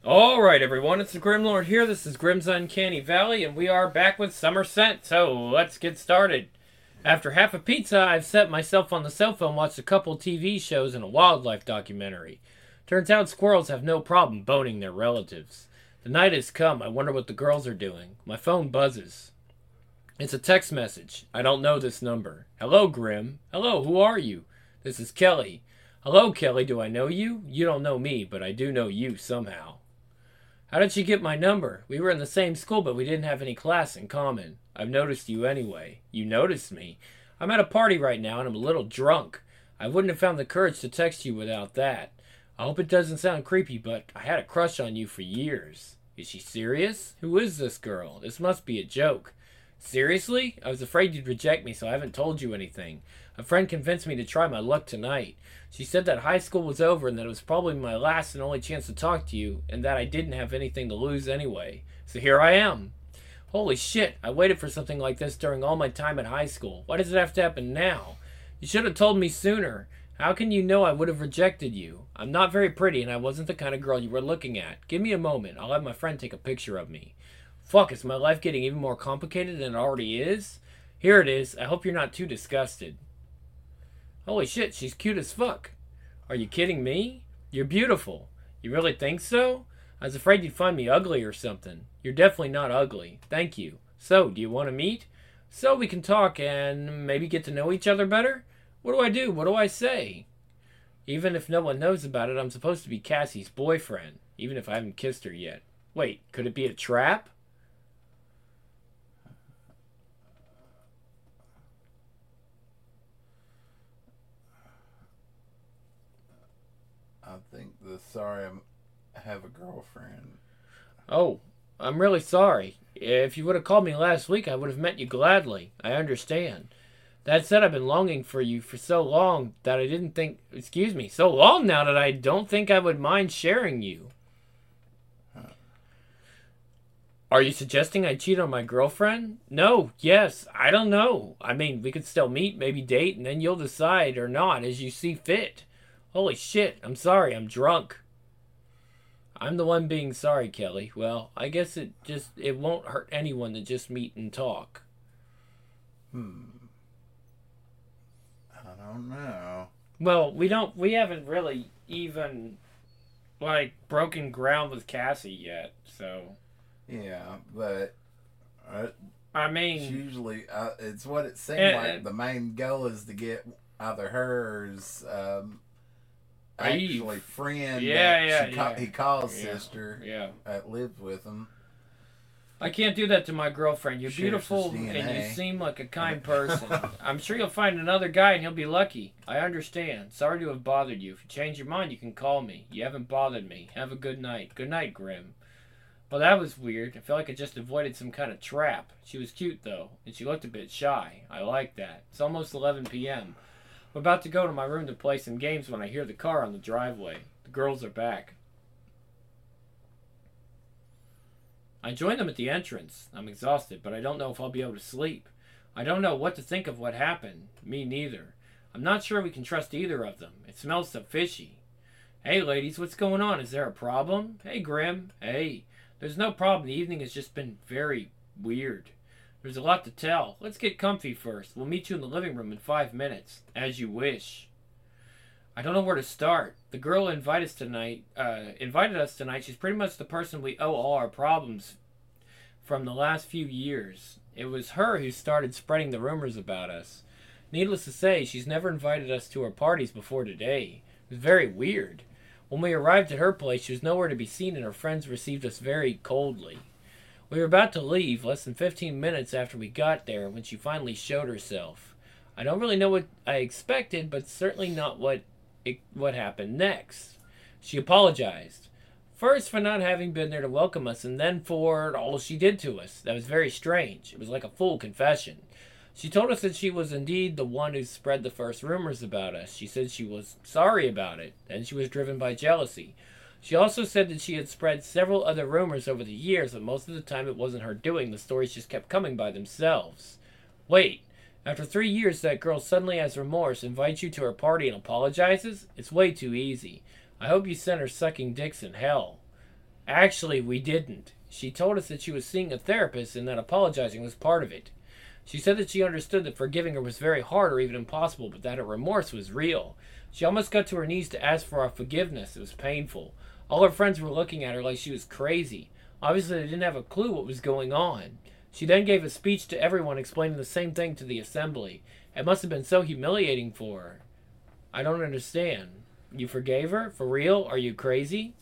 Alright, everyone, it's the Grimlord here. This is Grim's Uncanny Valley, and we are back with Somerset, so let's get started. After half a pizza, I've set myself on the cell phone, watched a couple TV shows and a wildlife documentary. Turns out squirrels have no problem boning their relatives. The night has come. I wonder what the girls are doing. My phone buzzes. It's a text message. I don't know this number. Hello, Grim. Hello, who are you? This is Kelly. Hello, Kelly, do I know you? You don't know me, but I do know you somehow. How did she get my number? We were in the same school, but we didn't have any class in common. I've noticed you anyway. You noticed me. I'm at a party right now, and I'm a little drunk. I wouldn't have found the courage to text you without that. I hope it doesn't sound creepy, but I had a crush on you for years. Is she serious? Who is this girl? This must be a joke. Seriously? I was afraid you'd reject me, so I haven't told you anything. A friend convinced me to try my luck tonight. She said that high school was over and that it was probably my last and only chance to talk to you, and that I didn't have anything to lose anyway. So here I am. Holy shit, I waited for something like this during all my time at high school. Why does it have to happen now? You should have told me sooner. How can you know I would have rejected you? I'm not very pretty and I wasn't the kind of girl you were looking at. Give me a moment. I'll have my friend take a picture of me. Fuck, is my life getting even more complicated than it already is? Here it is. I hope you're not too disgusted. Holy shit, she's cute as fuck. Are you kidding me? You're beautiful. You really think so? I was afraid you'd find me ugly or something. You're definitely not ugly. Thank you. So, do you want to meet? So we can talk and maybe get to know each other better? What do I do? What do I say? Even if no one knows about it, I'm supposed to be Cassie's boyfriend, even if I haven't kissed her yet. Wait, could it be a trap? I think the sorry I have a girlfriend. Oh, I'm really sorry. If you would have called me last week, I would have met you gladly. I understand. That said, I've been longing for you for so long that I didn't think. Excuse me, so long now that I don't think I would mind sharing you. Are you suggesting I cheat on my girlfriend? No, yes, I don't know. I mean, we could still meet, maybe date, and then you'll decide or not as you see fit. Holy shit, I'm sorry, I'm drunk. I'm the one being sorry, Kelly. Well, I guess it won't hurt anyone to just meet and talk. Hmm. I don't know. Well, we haven't really even like broken ground with Cassie yet. So, Yeah, but uh, I it's mean, usually it's what it seemed like. and, The main goal is to get either hers are you? actually friend that Yeah, yeah, yeah, he calls yeah, sister yeah. that lives with him. I can't do that to my girlfriend. You're Shares his beautiful and you DNA. seem like a kind person. I'm sure you'll find another guy and he'll be lucky. I understand. Sorry to have bothered you. If you change your mind, you can call me. You haven't bothered me. Have a good night. Good night, Grim. Well, that was weird. I felt like I just avoided some kind of trap. She was cute, though, and she looked a bit shy. I like that. It's almost 11 p.m. I'm about to go to my room to play some games when I hear the car on the driveway. The girls are back. I join them at the entrance. I'm exhausted, but I don't know if I'll be able to sleep. I don't know what to think of what happened. Me neither. I'm not sure we can trust either of them. It smells so fishy. Hey, ladies, what's going on? Is there a problem? Hey, Grim. Hey. There's no problem. The evening has just been very weird. There's a lot to tell. Let's get comfy first. We'll meet you in the living room in 5 minutes. As you wish. I don't know where to start. The girl invited us tonight. She's pretty much the person we owe all our problems from the last few years. It was her who started spreading the rumors about us. Needless to say, she's never invited us to her parties before today. It was very weird. When we arrived at her place, she was nowhere to be seen, and her friends received us very coldly. We were about to leave less than 15 minutes after we got there when she finally showed herself. I don't really know what I expected, but certainly not what happened next. She apologized. First for not having been there to welcome us, and then for all she did to us. That was very strange. It was like a full confession. She told us that she was indeed the one who spread the first rumors about us. She said she was sorry about it, and she was driven by jealousy. She also said that she had spread several other rumors over the years, but most of the time it wasn't her doing. The stories just kept coming by themselves. Wait, after 3 years, that girl suddenly has remorse, invites you to her party, and apologizes? It's way too easy. I hope you sent her sucking dicks in hell. Actually, we didn't. She told us that she was seeing a therapist and that apologizing was part of it. She said that she understood that forgiving her was very hard or even impossible, but that her remorse was real. She almost got to her knees to ask for our forgiveness. It was painful. All her friends were looking at her like she was crazy. Obviously, they didn't have a clue what was going on. She then gave a speech to everyone explaining the same thing to the assembly. It must have been so humiliating for her. I don't understand. You forgave her? For real? Are you crazy?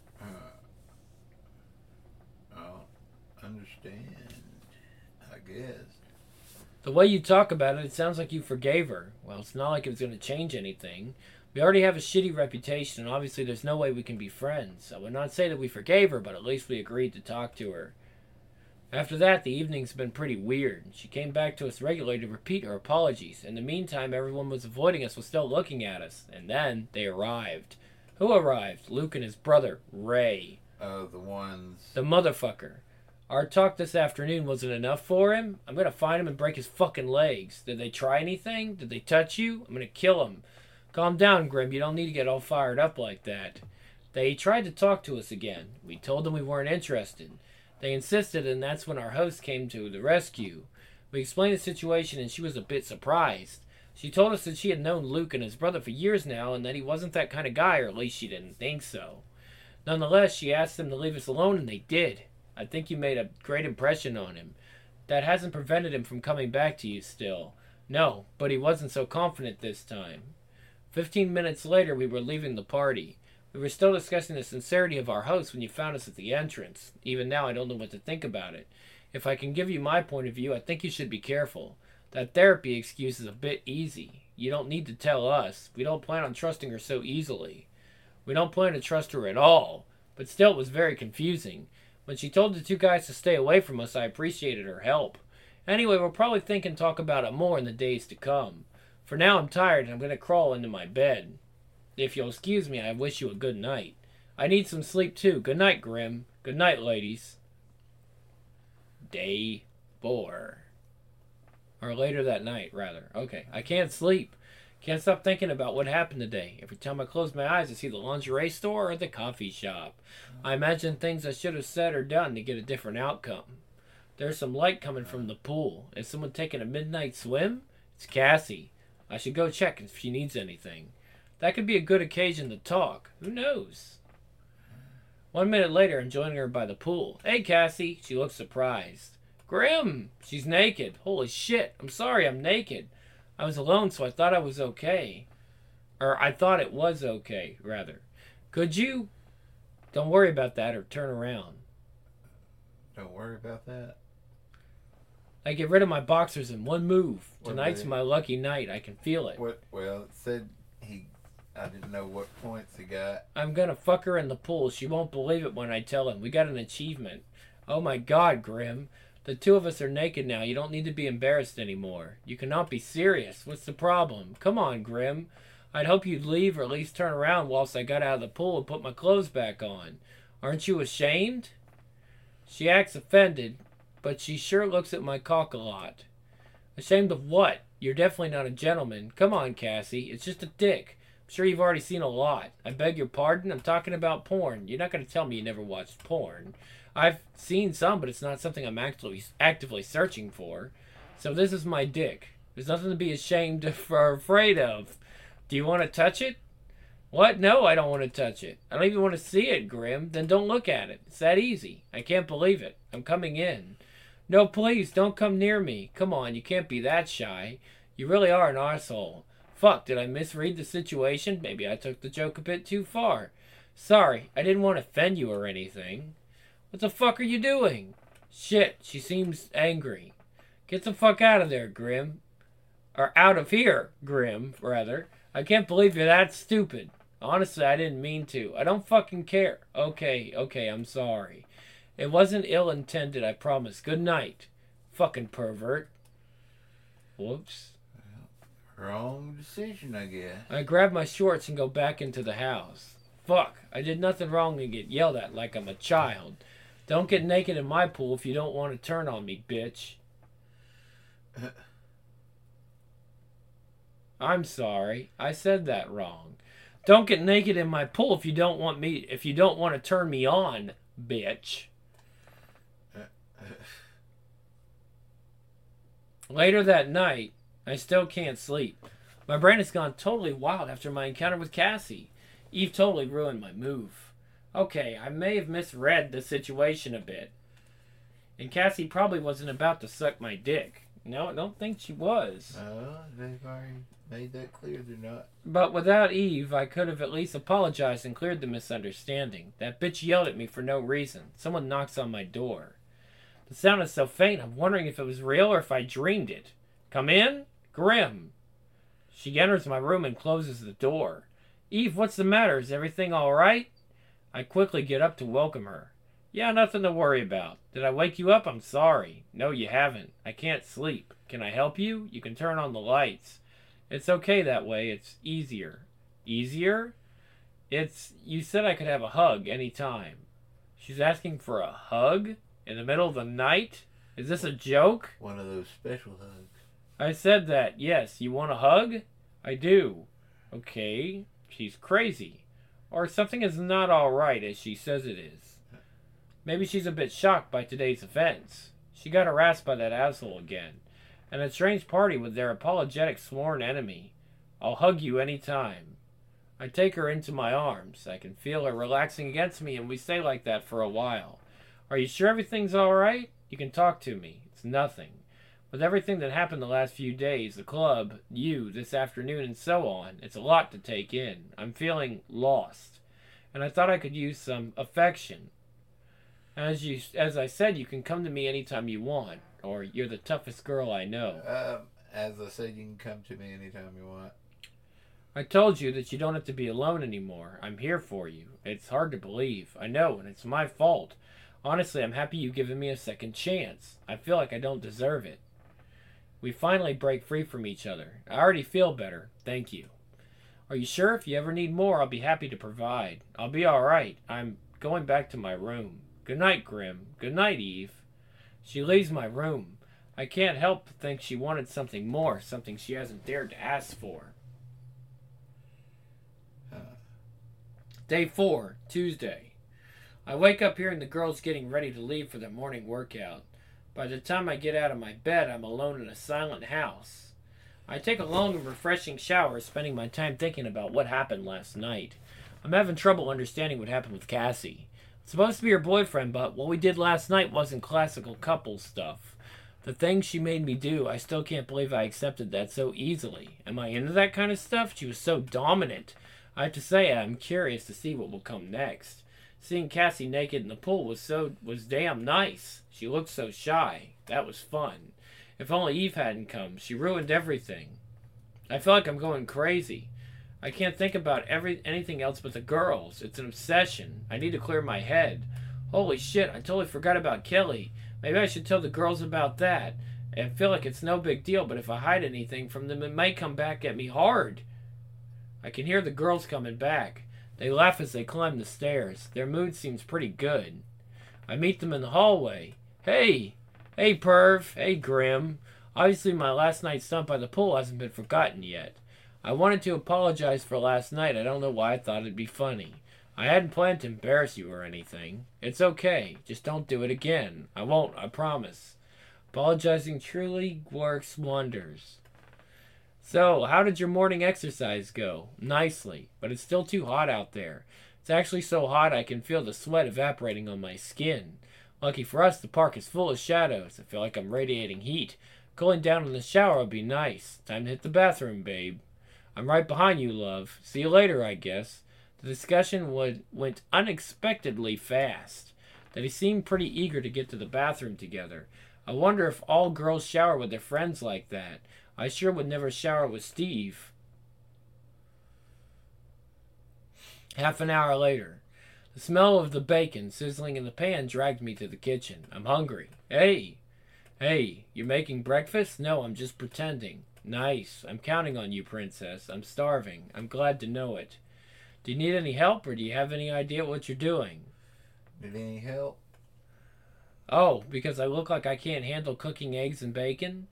I don't understand. I guess. The way you talk about it, it sounds like you forgave her. Well, it's not like it was going to change anything. We already have a shitty reputation, and obviously there's no way we can be friends. I would not say that we forgave her, but at least we agreed to talk to her. After that, the evening's been pretty weird. She came back to us regularly to repeat her apologies. In the meantime, everyone was avoiding us, was still looking at us. And then they arrived. Who arrived? Luke and his brother, Ray. The ones. The motherfucker. Our talk this afternoon wasn't enough for him. I'm gonna find him and break his fucking legs. Did they try anything? Did they touch you? I'm gonna kill him. Calm down, Grim. You don't need to get all fired up like that. They tried to talk to us again. We told them we weren't interested. They insisted, and that's when our host came to the rescue. We explained the situation, and she was a bit surprised. She told us that she had known Luke and his brother for years now, and that he wasn't that kind of guy, or at least she didn't think so. Nonetheless, she asked them to leave us alone, and they did. I think you made a great impression on him. That hasn't prevented him from coming back to you still. No, but he wasn't so confident this time. 15 minutes later, we were leaving the party. We were still discussing the sincerity of our host when you found us at the entrance. Even now, I don't know what to think about it. If I can give you my point of view, I think you should be careful. That therapy excuse is a bit easy. You don't need to tell us. We don't plan on trusting her so easily. We don't plan to trust her at all. But still, it was very confusing. When she told the two guys to stay away from us, I appreciated her help. Anyway, we'll probably think and talk about it more in the days to come. For now, I'm tired and I'm going to crawl into my bed. If you'll excuse me, I wish you a good night. I need some sleep too. Good night, Grim. Good night, ladies. Day 4. Or later that night, rather. Okay, I can't sleep. Can't stop thinking about what happened today. Every time I close my eyes, I see the lingerie store or the coffee shop. I imagine things I should have said or done to get a different outcome. There's some light coming from the pool. Is someone taking a midnight swim? It's Cassie. I should go check if she needs anything. That could be a good occasion to talk. Who knows? 1 minute later, I'm joining her by the pool. Hey, Cassie. She looks surprised. Grim! She's naked. Holy shit. I'm sorry I'm naked. I was alone, so I thought I was okay. Or I thought it was okay, rather. Could you? Don't worry about that or turn around. Don't worry about that. I get rid of my boxers in one move. What Tonight's day? my lucky night. I can feel it. What? Well, it said I didn't know what points he got. I'm gonna fuck her in the pool. She won't believe it when I tell him. We got an achievement. Oh my god, Grim. The two of us are naked now. You don't need to be embarrassed anymore. You cannot be serious. What's the problem? Come on, Grim. I'd hope you'd leave or at least turn around whilst I got out of the pool and put my clothes back on. Aren't you ashamed? She acts offended, but she sure looks at my cock a lot. Ashamed of what? You're definitely not a gentleman. Come on, Cassie. It's just a dick. I'm sure you've already seen a lot. I beg your pardon? I'm talking about porn. You're not going to tell me you never watched porn. I've seen some, but it's not something I'm actively searching for. So this is my dick. There's nothing to be ashamed of or afraid of. Do you want to touch it? What? No, I don't want to touch it. I don't even want to see it, Grim. Then don't look at it. It's that easy. I can't believe it. I'm coming in. No, please, don't come near me. Come on, you can't be that shy. You really are an arsehole. Fuck, did I misread the situation? Maybe I took the joke a bit too far. Sorry, I didn't want to offend you or anything. What the fuck are you doing? Shit, she seems angry. Get the fuck out of there, Grim. Or out of here, Grim, rather. I can't believe you're that stupid. Honestly, I didn't mean to. I don't fucking care. Okay, I'm sorry. It wasn't ill-intended, I promise. Good night. Fucking pervert. Whoops. Wrong decision, I guess. I grab my shorts and go back into the house. Fuck, I did nothing wrong and get yelled at like I'm a child. Don't get naked in my pool if you don't want to turn on me, bitch. I'm sorry. I said that wrong. Don't get naked in my pool if you don't want to turn me on, bitch. Later that night, I still can't sleep. My brain has gone totally wild after my encounter with Cassie. Eve totally ruined my move. Okay, I may have misread the situation a bit. And Cassie probably wasn't about to suck my dick. No, I don't think she was. They've already made that clear they're not. But without Eve, I could have at least apologized and cleared the misunderstanding. That bitch yelled at me for no reason. Someone knocks on my door. The sound is so faint, I'm wondering if it was real or if I dreamed it. Come in? Grim. She enters my room and closes the door. Eve, what's the matter? Is everything all right? I quickly get up to welcome her. Yeah, nothing to worry about. Did I wake you up? I'm sorry. No, you haven't. I can't sleep. Can I help you? You can turn on the lights. It's okay that way. It's easier. Easier? You said I could have a hug any time. She's asking for a hug? In the middle of the night? Is this a joke? One of those special hugs. I said that. Yes. You want a hug? I do. Okay. She's crazy. Or something is not all right as she says it is. Maybe she's a bit shocked by today's events. She got harassed by that asshole again. And a strange party with their apologetic sworn enemy. I'll hug you any time. I take her into my arms. I can feel her relaxing against me and we stay like that for a while. Are you sure everything's alright? You can talk to me. It's nothing. With everything that happened the last few days, the club, you, this afternoon, and so on, it's a lot to take in. I'm feeling lost. And I thought I could use some affection. As I said, you can come to me anytime you want. Or you're the toughest girl I know. As I said, you can come to me anytime you want. I told you that you don't have to be alone anymore. I'm here for you. It's hard to believe. I know, and it's my fault. Honestly, I'm happy you've given me a second chance. I feel like I don't deserve it. We finally break free from each other. I already feel better. Thank you. Are you sure? If you ever need more, I'll be happy to provide. I'll be alright. I'm going back to my room. Good night, Grim. Good night, Eve. She leaves my room. I can't help but think she wanted something more, something she hasn't dared to ask for. Day 4, Tuesday. I wake up hearing the girls getting ready to leave for their morning workout. By the time I get out of my bed, I'm alone in a silent house. I take a long and refreshing shower, spending my time thinking about what happened last night. I'm having trouble understanding what happened with Cassie. It's supposed to be her boyfriend, but what we did last night wasn't classical couple stuff. The things she made me do, I still can't believe I accepted that so easily. Am I into that kind of stuff? She was so dominant. I have to say, I'm curious to see what will come next. Seeing Cassie naked in the pool was damn nice. She looked so shy. That was fun. If only Eve hadn't come. She ruined everything. I feel like I'm going crazy. I can't think about anything else but the girls. It's an obsession. I need to clear my head. Holy shit, I totally forgot about Kelly. Maybe I should tell the girls about that. I feel like it's no big deal, but if I hide anything from them, it might come back at me hard. I can hear the girls coming back. They laugh as they climb the stairs. Their mood seems pretty good. I meet them in the hallway. Hey! Hey, Perv. Hey, Grim. Obviously, my last night's stunt by the pool hasn't been forgotten yet. I wanted to apologize for last night. I don't know why I thought it'd be funny. I hadn't planned to embarrass you or anything. It's okay. Just don't do it again. I won't, I promise. Apologizing truly works wonders. So, how did your morning exercise go? Nicely, but it's still too hot out there. It's actually so hot I can feel the sweat evaporating on my skin. Lucky for us, the park is full of shadows. I feel like I'm radiating heat. Cooling down in the shower would be nice. Time to hit the bathroom, babe. I'm right behind you, love. See you later, I guess. The discussion went unexpectedly fast. They seemed pretty eager to get to the bathroom together. I wonder if all girls shower with their friends like that. I sure would never shower with Steve. Half an hour later. The smell of the bacon sizzling in the pan dragged me to the kitchen. I'm hungry. Hey, you making breakfast? No, I'm just pretending. Nice. I'm counting on you, princess. I'm starving. I'm glad to know it. Do you need any help, or do you have any idea what you're doing? Need any help? Oh, because I look like I can't handle cooking eggs and bacon?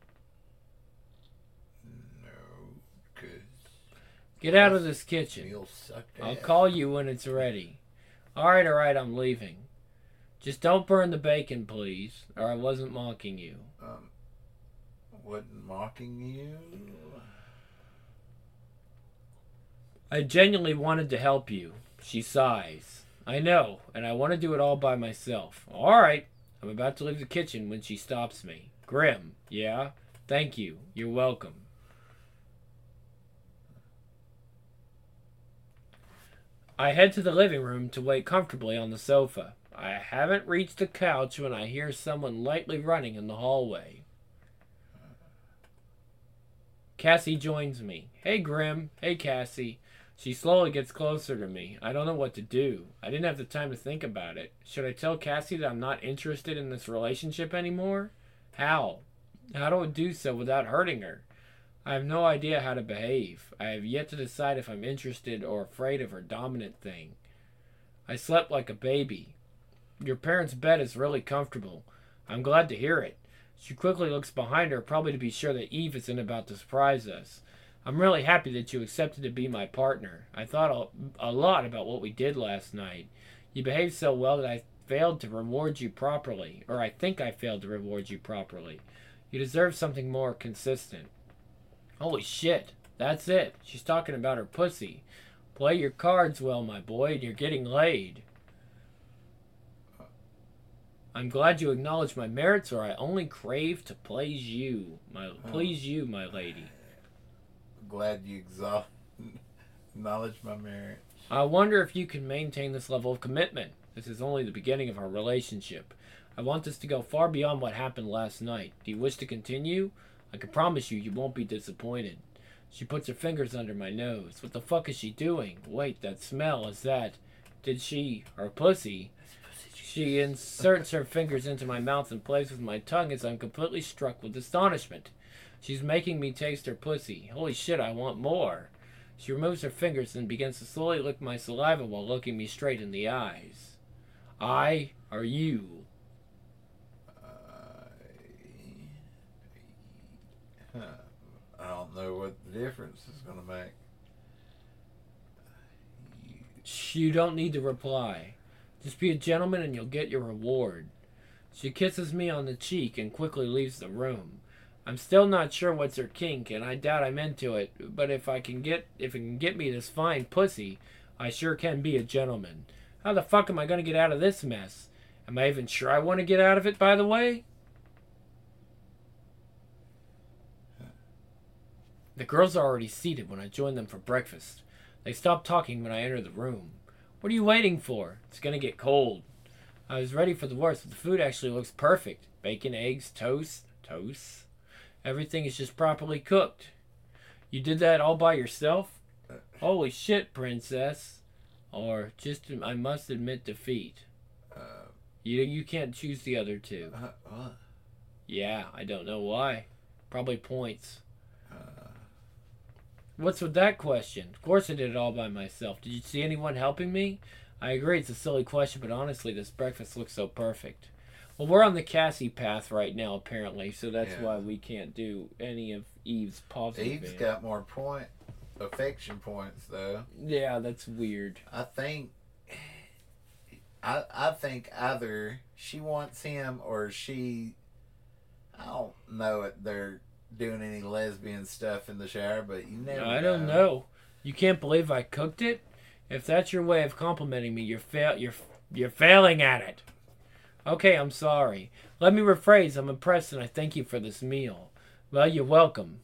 No, because... Get out of this kitchen. Meal sucked I'll ass. call you when it's ready. Alright, I'm leaving. Just don't burn the bacon, please, or I wasn't mocking you. Wasn't mocking you? I genuinely wanted to help you. She sighs. I know, and I want to do it all by myself. All right. I'm about to leave the kitchen when she stops me. Grim, yeah? Thank you. You're welcome. I head to the living room to wait comfortably on the sofa. I haven't reached the couch when I hear someone lightly running in the hallway. Cassie joins me. Hey, Grim. Hey, Cassie. She slowly gets closer to me. I don't know what to do. I didn't have the time to think about it. Should I tell Cassie that I'm not interested in this relationship anymore? How? How do I do so without hurting her? I have no idea how to behave. I have yet to decide if I'm interested or afraid of her dominant thing. I slept like a baby. Your parents' bed is really comfortable. I'm glad to hear it. She quickly looks behind her, probably to be sure that Eve isn't about to surprise us. I'm really happy that you accepted to be my partner. I thought a lot about what we did last night. You behaved so well that I failed to reward you properly, or I think I failed to reward you properly. You deserve something more consistent. Holy shit, that's it. She's talking about her pussy. Play your cards well, my boy, and you're getting laid. I'm glad you acknowledge my merits, or I only crave to please you, my lady. Glad you acknowledge my merit. I wonder if you can maintain this level of commitment. This is only the beginning of our relationship. I want this to go far beyond what happened last night. Do you wish to continue? I can promise you won't be disappointed. She puts her fingers under my nose. What the fuck is she doing? Wait, that smell, is that... her pussy... She inserts her fingers into my mouth and plays with my tongue as I'm completely struck with astonishment. She's making me taste her pussy. Holy shit, I want more. She removes her fingers and begins to slowly lick my saliva while looking me straight in the eyes. I are you. I don't know what the difference is going to make. You don't need to reply. Just be a gentleman and you'll get your reward. She kisses me on the cheek and quickly leaves the room. I'm still not sure what's her kink, and I doubt I'm into it, but if it can get me this fine pussy, I sure can be a gentleman. How the fuck am I going to get out of this mess? Am I even sure I want to get out of it, by the way? The girls are already seated when I join them for breakfast. They stop talking when I enter the room. What are you waiting for? It's going to get cold. I was ready for the worst, but the food actually looks perfect. Bacon, eggs, toast. Everything is just properly cooked. You did that all by yourself? Holy shit, princess. Or just, I must admit defeat. You can't choose the other two. What? Yeah, I don't know why. Probably points. What's with that question? Of course I did it all by myself. Did you see anyone helping me? I agree it's a silly question, but honestly, this breakfast looks so perfect. Well, we're on the Cassie path right now, apparently, so that's why we can't do any of Eve's positive. Eve's got more affection points, though. Yeah, that's weird. I think either she wants him or she... I don't know if they're doing any lesbian stuff in the shower, but you never know. I don't know. You can't believe I cooked it? If that's your way of complimenting me, you're failing at it. Okay, I'm sorry. Let me rephrase. I'm impressed and I thank you for this meal. Well, you're welcome.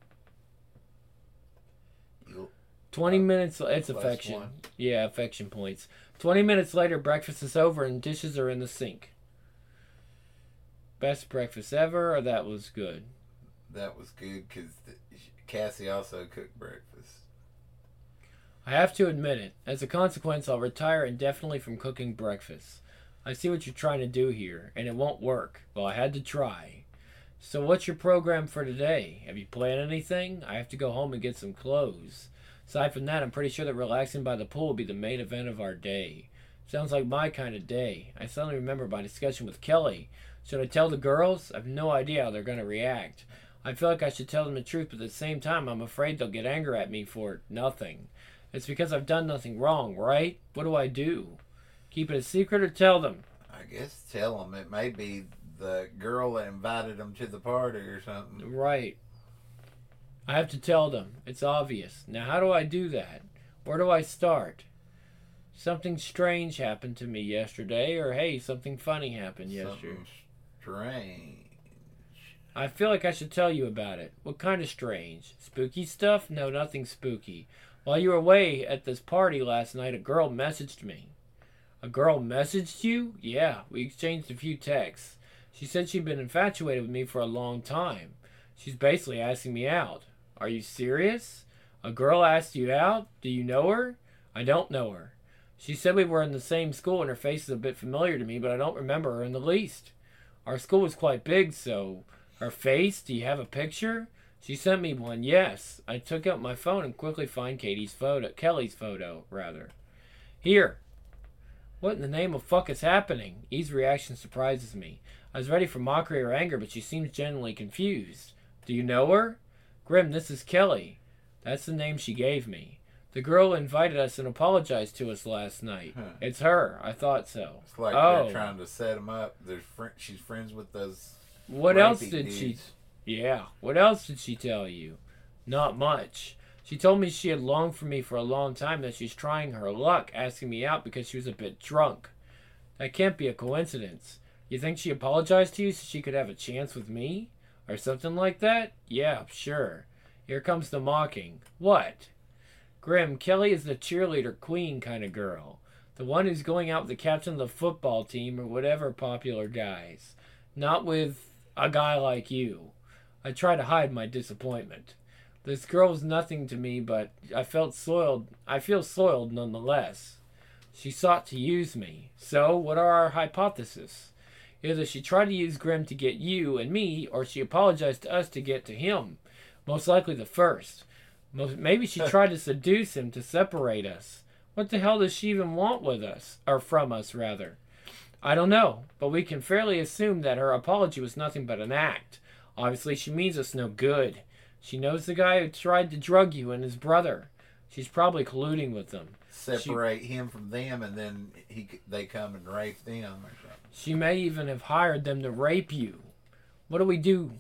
20 minutes... It's affection. One. Yeah, affection points. 20 minutes later, breakfast is over and dishes are in the sink. Best breakfast ever, or that was good? That was good because Cassie also cooked breakfast. I have to admit it. As a consequence, I'll retire indefinitely from cooking breakfast. I see what you're trying to do here, and it won't work. Well, I had to try. So what's your program for today? Have you planned anything? I have to go home and get some clothes. Aside from that, I'm pretty sure that relaxing by the pool will be the main event of our day. Sounds like my kind of day. I suddenly remember my discussion with Kelly. Should I tell the girls? I have no idea how they're going to react. I feel like I should tell them the truth, but at the same time, I'm afraid they'll get angry at me for nothing. It's because I've done nothing wrong, right? What do I do? Keep it a secret or tell them? I guess tell them it may be the girl that invited them to the party or something. Right. I have to tell them. It's obvious. Now, how do I do that? Where do I start? Something strange happened to me yesterday, or hey, something funny happened yesterday. Something strange. I feel like I should tell you about it. What kind of strange? Spooky stuff? No, nothing spooky. While you were away at this party last night, a girl messaged me. A girl messaged you? Yeah, we exchanged a few texts. She said she'd been infatuated with me for a long time. She's basically asking me out. Are you serious? A girl asked you out? Do you know her? I don't know her. She said we were in the same school and her face is a bit familiar to me, but I don't remember her in the least. Our school was quite big, so... Her face? Do you have a picture? She sent me one, yes. I took out my phone and quickly find Kelly's photo. Here. What in the name of fuck is happening? E's reaction surprises me. I was ready for mockery or anger, but she seems genuinely confused. Do you know her? Grim, this is Kelly. That's the name she gave me. The girl invited us and apologized to us last night. Huh. It's her. I thought so. It's like they're trying to set them up. She's friends with those. What else did dudes. she... Yeah, what else did she tell you? Not much. She told me she had longed for me for a long time, that she's trying her luck, asking me out because she was a bit drunk. That can't be a coincidence. You think she apologized to you so she could have a chance with me? Or something like that? Yeah, sure. Here comes the mocking. What? Grim, Kelly is the cheerleader queen kind of girl. The one who's going out with the captain of the football team or whatever popular guys. Not with a guy like you. I try to hide my disappointment. This girl was nothing to me, but I feel soiled nonetheless. She sought to use me. So, what are our hypotheses? Either she tried to use Grim to get you and me, or she apologized to us to get to him. Most likely the first. Maybe she tried to seduce him to separate us. What the hell does she even want with us? Or from us, rather. I don't know, but we can fairly assume that her apology was nothing but an act. Obviously, she means us no good. She knows the guy who tried to drug you and his brother. She's probably colluding with them. Separate him from them, and then they come and rape them or something. She may even have hired them to rape you. What do?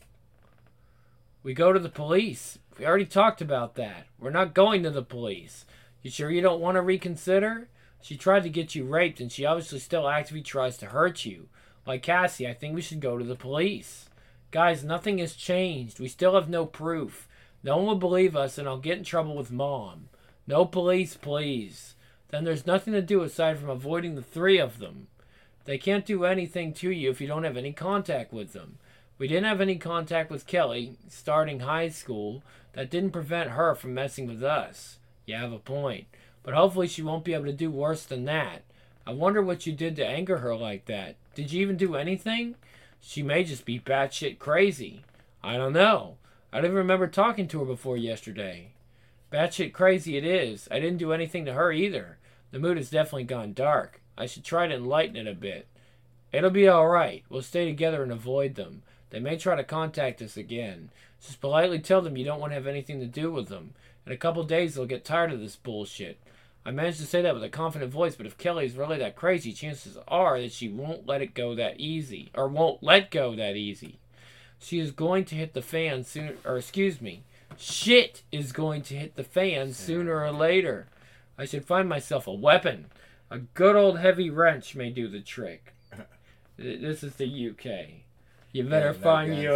We go to the police. We already talked about that. We're not going to the police. You sure you don't want to reconsider? She tried to get you raped, and she obviously still actively tries to hurt you. Like Cassie, I think we should go to the police. Guys, nothing has changed. We still have no proof. No one will believe us, and I'll get in trouble with Mom. No police, please. Then there's nothing to do aside from avoiding the three of them. They can't do anything to you if you don't have any contact with them. We didn't have any contact with Kelly, starting high school. That didn't prevent her from messing with us. You have a point. But hopefully she won't be able to do worse than that. I wonder what you did to anger her like that. Did you even do anything? She may just be batshit crazy. I don't know. I don't even remember talking to her before yesterday. Batshit crazy it is. I didn't do anything to her either. The mood has definitely gone dark. I should try to enlighten it a bit. It'll be alright. We'll stay together and avoid them. They may try to contact us again. Just politely tell them you don't want to have anything to do with them. In a couple days they'll get tired of this bullshit. I managed to say that with a confident voice, but if Kelly is really that crazy, chances are that she won't let it go that easy. Or won't let go that easy. She is going to hit the fan soon, or excuse me, shit is going to hit the fan sooner or later. I should find myself a weapon. A good old heavy wrench may do the trick. This is the UK. You better find you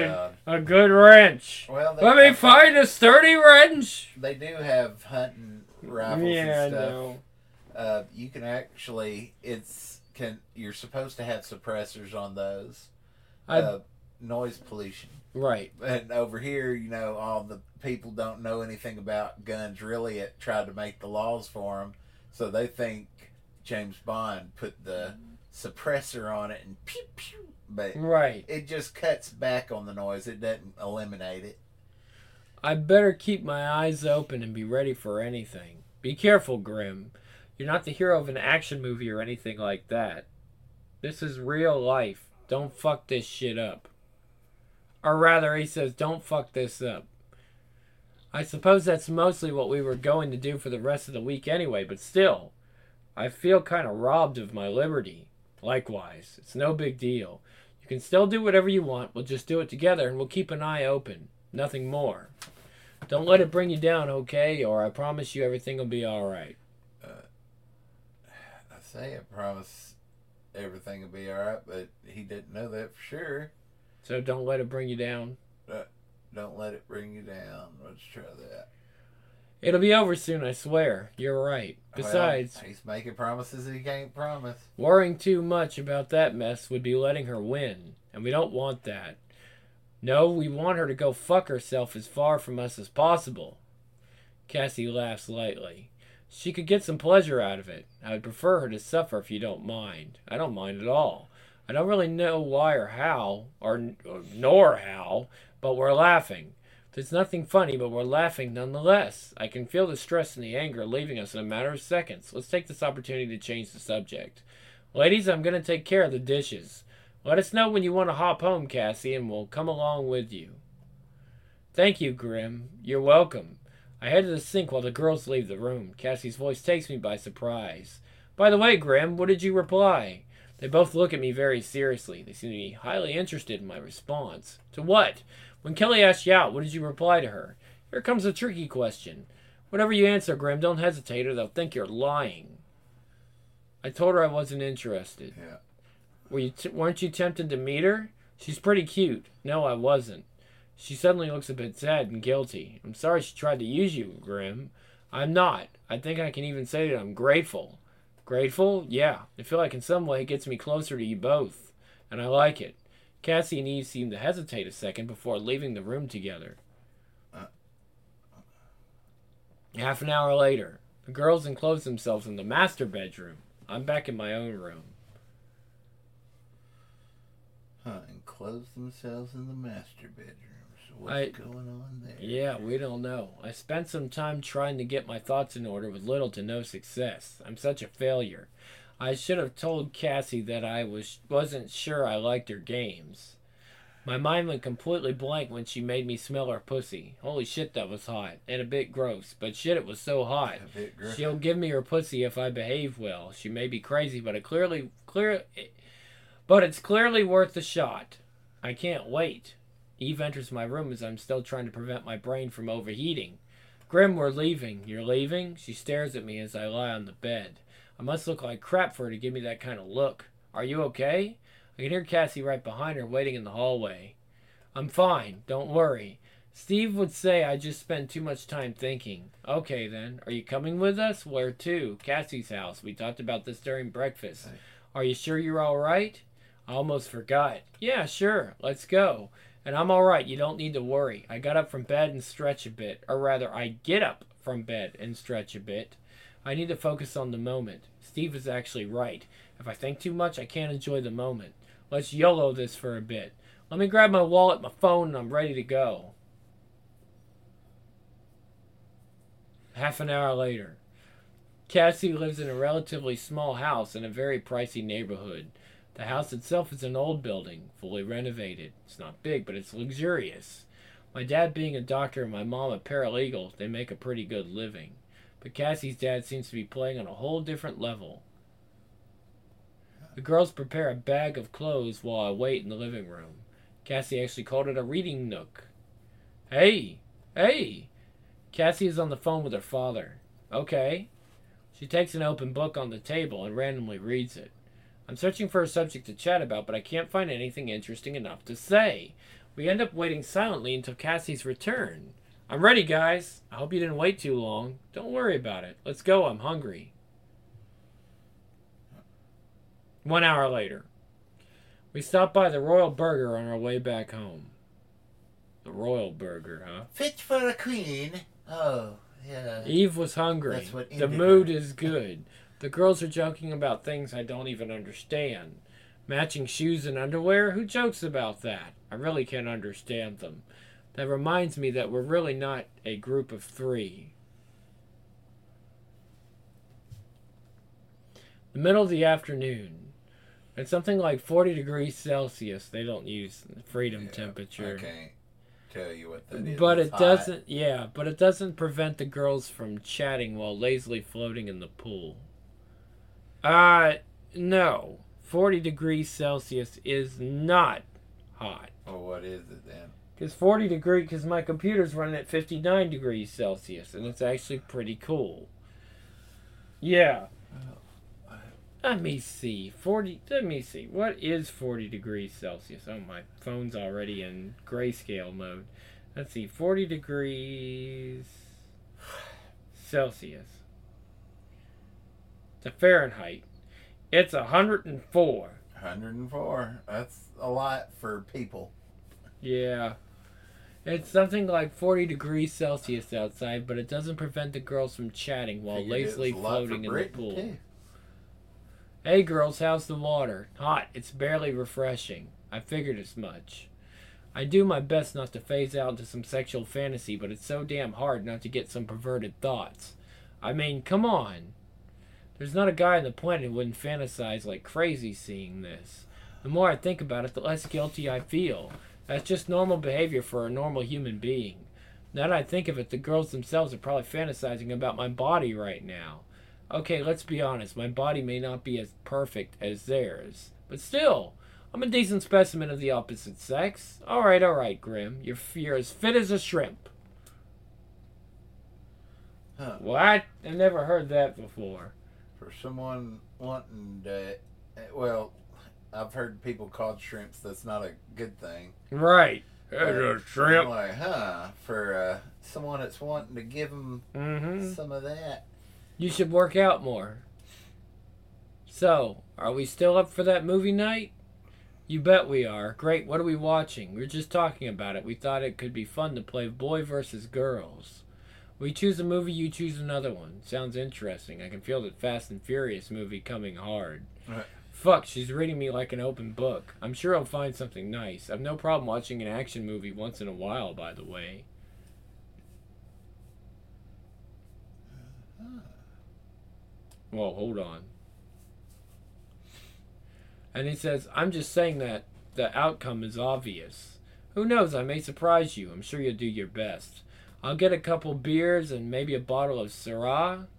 a good wrench. Well, let me find a sturdy wrench. They do have hunting rifles and stuff. You can actually, you're supposed to have suppressors on those. Noise pollution. Right. And over here, all the people don't know anything about guns. Really, it tried to make the laws for them, so they think James Bond put the suppressor on it and pew pew. But right. It just cuts back on the noise. It doesn't eliminate it. I better keep my eyes open and be ready for anything. Be careful, Grim. You're not the hero of an action movie or anything like that. This is real life. Don't fuck this shit up. Or rather, he says, don't fuck this up. I suppose that's mostly what we were going to do for the rest of the week anyway, but still, I feel kind of robbed of my liberty. Likewise, it's no big deal. You can still do whatever you want. We'll just do it together and we'll keep an eye open. Nothing more. Don't let it bring you down, okay? Or I promise you everything will be alright. I say I promise everything will be alright, but he didn't know that for sure. So don't let it bring you down. Don't let it bring you down. Let's try that. It'll be over soon, I swear. You're right. Besides, well, he's making promises that he can't promise. Worrying too much about that mess would be letting her win, and we don't want that. No, we want her to go fuck herself as far from us as possible. Cassie laughs lightly. She could get some pleasure out of it. I would prefer her to suffer if you don't mind. I don't mind at all. I don't really know why or how, nor how, but we're laughing. There's nothing funny, but we're laughing nonetheless. I can feel the stress and the anger leaving us in a matter of seconds. Let's take this opportunity to change the subject. Ladies, I'm going to take care of the dishes. Let us know when you want to hop home, Cassie, and we'll come along with you. Thank you, Grim. You're welcome. I head to the sink while the girls leave the room. Cassie's voice takes me by surprise. By the way, Grim, what did you reply? They both look at me very seriously. They seem to be highly interested in my response. To what? When Kelly asked you out, what did you reply to her? Here comes a tricky question. Whatever you answer, Grim, don't hesitate or they'll think you're lying. I told her I wasn't interested. Yeah. Weren't you tempted to meet her? She's pretty cute. No, I wasn't. She suddenly looks a bit sad and guilty. I'm sorry she tried to use you, Grim. I'm not. I think I can even say that I'm grateful. Grateful? Yeah. I feel like in some way it gets me closer to you both. And I like it. Cassie and Eve seem to hesitate a second before leaving the room together. Half an hour later, the girls enclose themselves in the master bedroom. I'm back in my own room. Enclose themselves in the master bedroom. So what's going on there? Yeah, we don't know. I spent some time trying to get my thoughts in order with little to no success. I'm such a failure. I should have told Cassie that I wasn't sure I liked her games. My mind went completely blank when she made me smell her pussy. Holy shit, that was hot. And a bit gross. But shit, it was so hot. A bit gross. She'll give me her pussy if I behave well. She may be crazy, but it's clearly worth the shot. I can't wait. Eve enters my room as I'm still trying to prevent my brain from overheating. Grim, we're leaving. You're leaving? She stares at me as I lie on the bed. I must look like crap for her to give me that kind of look. Are you okay? I can hear Cassie right behind her waiting in the hallway. I'm fine. Don't worry. Steve would say I just spend too much time thinking. Okay then. Are you coming with us? Where to? Cassie's house. We talked about this during breakfast. Are you sure you're all right? I almost forgot. Yeah, sure. Let's go. And I'm all right. You don't need to worry. I got up from bed and stretch a bit. Or rather, I get up from bed and stretch a bit. I need to focus on the moment. Steve is actually right. If I think too much, I can't enjoy the moment. Let's YOLO this for a bit. Let me grab my wallet, my phone, and I'm ready to go. Half an hour later. Cassie lives in a relatively small house in a very pricey neighborhood. The house itself is an old building, fully renovated. It's not big, but it's luxurious. My dad being a doctor and my mom a paralegal, they make a pretty good living. But Cassie's dad seems to be playing on a whole different level. The girls prepare a bag of clothes while I wait in the living room. Cassie actually called it a reading nook. Hey! Cassie is on the phone with her father. Okay. She takes an open book on the table and randomly reads it. I'm searching for a subject to chat about, but I can't find anything interesting enough to say. We end up waiting silently until Cassie's return. I'm ready, guys. I hope you didn't wait too long. Don't worry about it. Let's go. I'm hungry. 1 hour later. We stopped by the Royal Burger on our way back home. The Royal Burger, huh? Fit for a queen. Oh, yeah. Eve was hungry. That's what the mood is good. The girls are joking about things I don't even understand. Matching shoes and underwear? Who jokes about that? I really can't understand them. That reminds me that we're really not a group of three. The middle of the afternoon. It's something like 40 degrees Celsius. They don't use freedom temperature. I can't tell you what that is. But it doesn't, but it doesn't prevent the girls from chatting while lazily floating in the pool. No. 40 degrees Celsius is not hot. Well, what is it then? Because my computer's running at 59 degrees Celsius, and it's actually pretty cool. Yeah. Let me see. Let me see. What is 40 degrees Celsius? Oh, my phone's already in grayscale mode. Let's see. 40 degrees Celsius. To Fahrenheit. It's 104. 104. That's a lot for people. Yeah. It's something like 40 degrees Celsius outside, but it doesn't prevent the girls from chatting while lazily floating in the pool. Too. Hey girls, how's the water? Hot. It's barely refreshing. I figured as much. I do my best not to phase out into some sexual fantasy, but it's so damn hard not to get some perverted thoughts. I mean, come on. There's not a guy on the planet who wouldn't fantasize like crazy seeing this. The more I think about it, the less guilty I feel. That's just normal behavior for a normal human being. Now that I think of it, the girls themselves are probably fantasizing about my body right now. Okay, let's be honest. My body may not be as perfect as theirs. But still, I'm a decent specimen of the opposite sex. Alright, Grim. You're as fit as a shrimp. Huh. What? I've never heard that before. For someone wanting to... Well, I've heard people called shrimps. That's not a good thing. Right. As a shrimp. I'm like, for someone that's wanting to give them some of that. You should work out more. So, are we still up for that movie night? You bet we are. Great, what are we watching? We were just talking about it. We thought it could be fun to play boy versus girls. We choose a movie, you choose another one. Sounds interesting. I can feel that Fast and Furious movie coming hard. Right. Fuck, she's reading me like an open book. I'm sure I'll find something nice. I've no problem watching an action movie once in a while, by the way. Well, hold on. And he says, I'm just saying that the outcome is obvious. Who knows, I may surprise you. I'm sure you'll do your best. I'll get a couple beers and maybe a bottle of Syrah.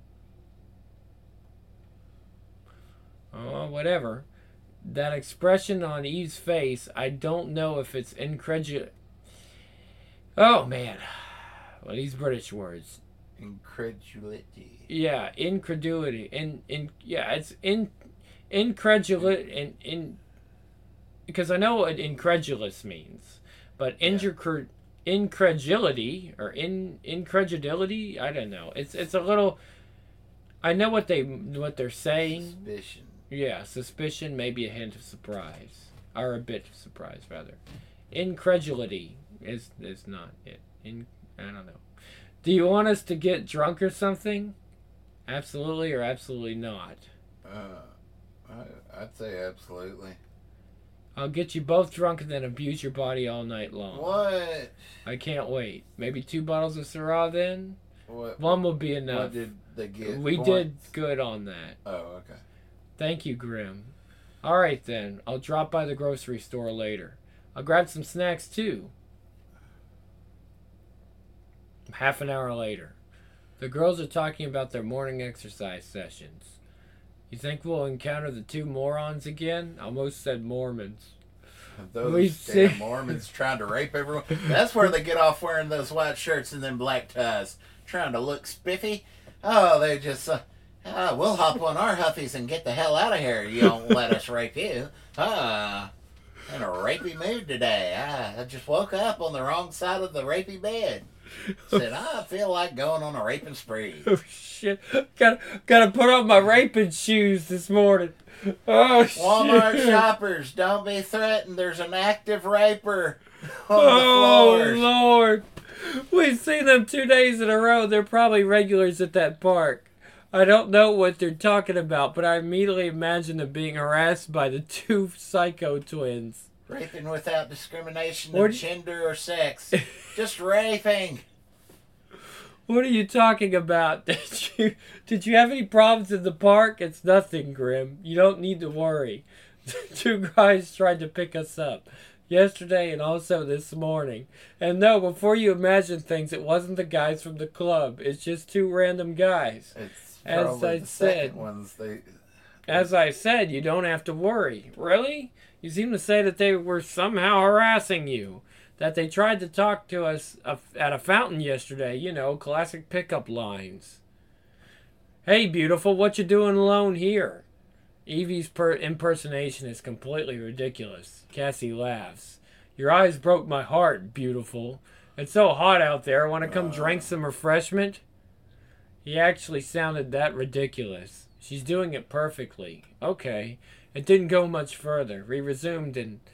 Oh, whatever. That expression on Eve's face, I don't know if it's incredulous. Oh, man. Well, these British words. Incredulity. Yeah, incredulity. It's incredulity. Because I know what incredulous means. But incredulity or incredulity, I don't know. It's a little. I know what they're saying. Suspicion. Yeah, suspicion, maybe a hint of surprise, or a bit of surprise rather. Incredulity is not it. I don't know. Do you want us to get drunk or something? Absolutely or absolutely not? I'd say absolutely. I'll get you both drunk and then abuse your body all night long. What? I can't wait. Maybe 2 bottles of Syrah then? What? One will be enough. What did they get? We did good on that. Oh, okay. Thank you, Grim. Alright then, I'll drop by the grocery store later. I'll grab some snacks too. Half an hour later. The girls are talking about their morning exercise sessions. You think we'll encounter the 2 morons again? I almost said Mormons. Those damn Mormons trying to rape everyone. That's where they get off wearing those white shirts and then black ties. Trying to look spiffy. Oh, they just... we'll hop on our huffies and get the hell out of here. You don't let us rape you. In a rapey mood today. I just woke up on the wrong side of the rapey bed. Said, I feel like going on a raping spree. Oh, shit. Gotta put on my raping shoes this morning. Oh, shit. Walmart shoppers, don't be threatened. There's an active raper on the floors. Oh, Lord. We've seen them 2 days in a row. They're probably regulars at that park. I don't know what they're talking about, but I immediately imagine them being harassed by the 2 psycho twins. Raping without discrimination of gender or sex. Just raping. What are you talking about? Did you have any problems in the park? It's nothing, Grim. You don't need to worry. 2 guys tried to pick us up. Yesterday and also this morning. And no, before you imagine things, it wasn't the guys from the club. It's just 2 random guys. It's as probably I the said. second ones As I said, you don't have to worry. Really? You seem to say that they were somehow harassing you. That they tried to talk to us at a fountain yesterday. You know, classic pickup lines. Hey, beautiful, what you doing alone here? Evie's impersonation is completely ridiculous. Cassie laughs. Your eyes broke my heart, beautiful. It's so hot out there. Want to come drink some refreshment? He actually sounded that ridiculous. She's doing it perfectly. Okay. It didn't go much further. We refused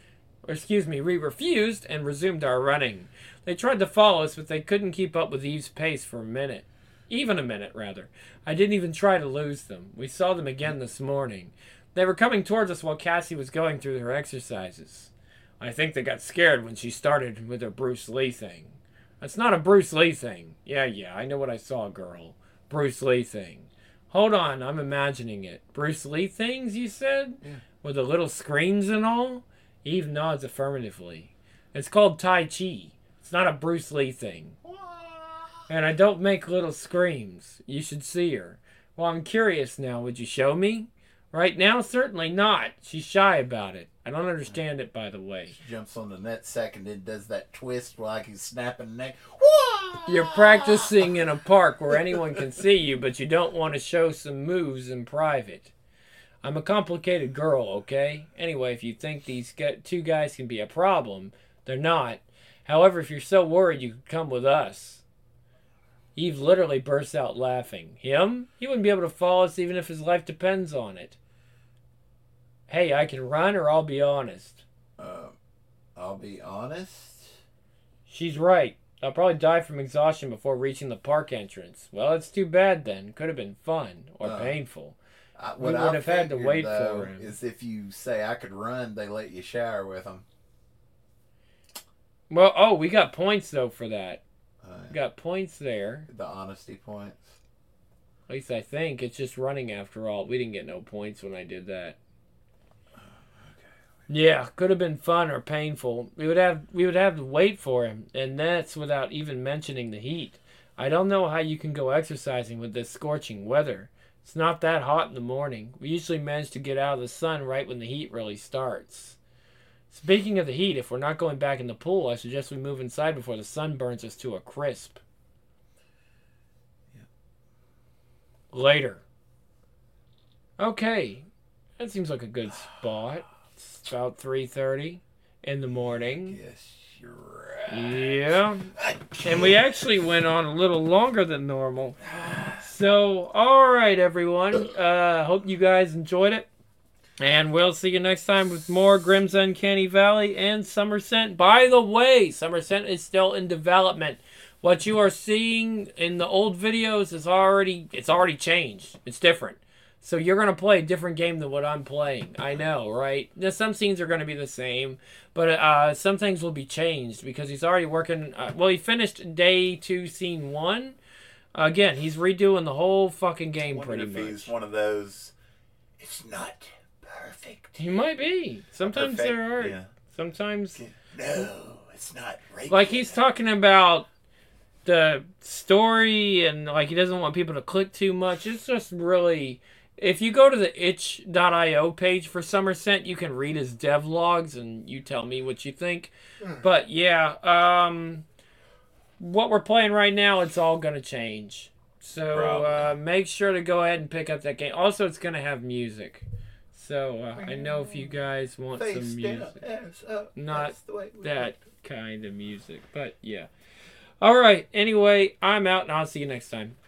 and resumed our running. They tried to follow us, but they couldn't keep up with Eve's pace for a minute. Even a minute, rather. I didn't even try to lose them. We saw them again this morning. They were coming towards us while Cassie was going through her exercises. I think they got scared when she started with her Bruce Lee thing. That's not a Bruce Lee thing. Yeah, I know what I saw, girl. Bruce Lee thing. Hold on, I'm imagining it. Bruce Lee things, you said? Yeah. With the little screens and all? Eve nods affirmatively. It's called Tai Chi. It's not a Bruce Lee thing. And I don't make little screams. You should see her. Well, I'm curious now. Would you show me? Right now, certainly not. She's shy about it. I don't understand it, by the way. She jumps on the net second and does that twist like he's snapping the neck. You're practicing in a park where anyone can see you, but you don't want to show some moves in private. I'm a complicated girl, okay? Anyway, if you think these two guys can be a problem, they're not. However, if you're so worried, you could come with us. Eve literally bursts out laughing. Him? He wouldn't be able to follow us even if his life depends on it. Hey, I can run or I'll be honest. I'll be honest? She's right. I'll probably die from exhaustion before reaching the park entrance. Well, it's too bad then. Could have been fun or painful. We would have had to wait for him. Is if you say I could run, they let you shower with them. Well, we got points though for that. Got points there. The honesty points. At least I think. It's just running after all. We didn't get no points when I did that. Yeah, could have been fun or painful. We would have to wait for him, and that's without even mentioning the heat. I don't know how you can go exercising with this scorching weather. It's not that hot in the morning. We usually manage to get out of the sun right when the heat really starts. Speaking of the heat, if we're not going back in the pool, I suggest we move inside before the sun burns us to a crisp. Yep. Later. Okay. That seems like a good spot. It's about 3:30 in the morning. Yes, you're right. Yeah. And we actually went on a little longer than normal. So, alright everyone. Hope you guys enjoyed it. And we'll see you next time with more Grimm's Uncanny Valley and Summer Scent. By the way, Summer Scent is still in development. What you are seeing in the old videos is already changed. It's different. So you're going to play a different game than what I'm playing. I know, right? Now, some scenes are going to be the same, but some things will be changed because he's already working. He finished day 2, scene 1. Again, he's redoing the whole fucking game pretty much. He's one of those. It's not perfect. He might be. Sometimes perfect, there are. yeah. Sometimes. No, it's not right. Like he's talking about the story and like he doesn't want people to click too much. It's just really. If you go to the itch.io page for Summer Scent, you can read his devlogs and you tell me what you think. But yeah, what we're playing right now, it's all going to change. So make sure to go ahead and pick up that game. Also, it's going to have music. So I know if you guys want some music. Not that kind of music, but yeah. All right, anyway, I'm out and I'll see you next time.